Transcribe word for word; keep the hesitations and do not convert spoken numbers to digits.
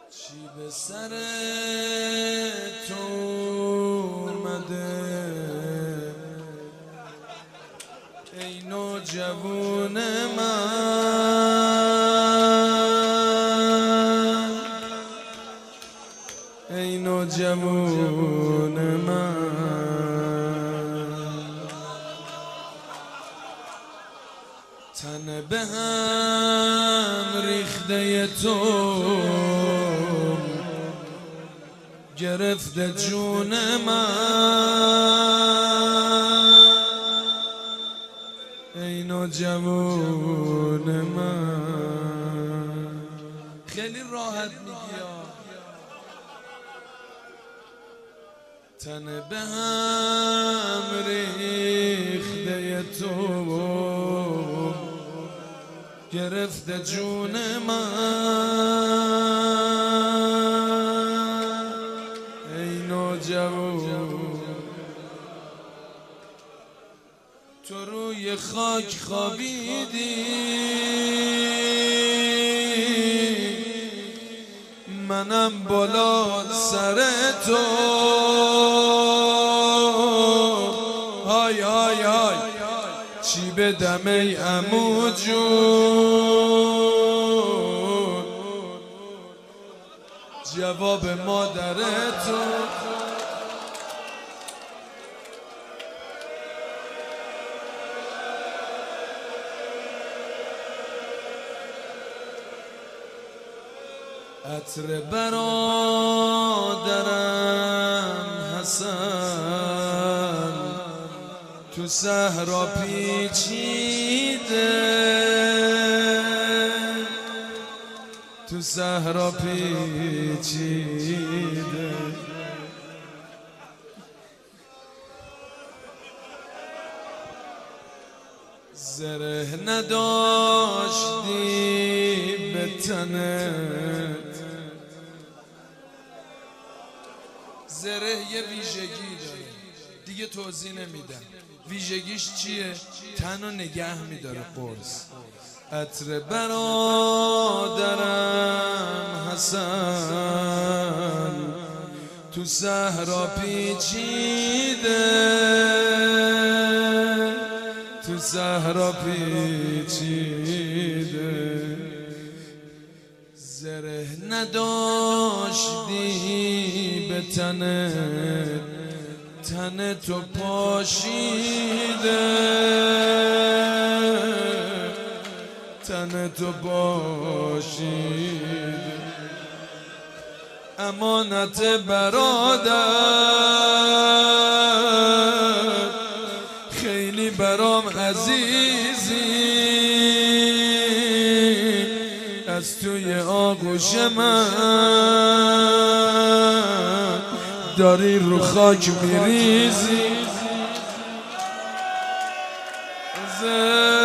چی به سر تو اومده ای نوجوون من، ای نوجوون من، تن به هم ریخته تو گرفته جون من، ای نوجوان من. خیلی راحت میگی تن به هم ریخته تو گرفته جون من، ای نوجوان. تو روی خاک خوابیدی منم بالا سر تو، های های های چی بدم ای عمو جون، جواب مادر تو. عطر برادرم حسن تو صحرا پیچیده، تو صحرا پیچیده. زره نداشتی به تنت، زره یه ویژگی داره دیگه توضیح نمیدم ویژگیش چیه، تنو نگه میداره قرص. عطر برادرم حسن تو صحرا پیچیده، تو صحرا پیچیده. زره نداشتی به تنت، تن تو پاشیده، تن تو پاشیده. امانت برادر خیلی برام عزیزی، از توی آغوش من داری رو خاک میریزی.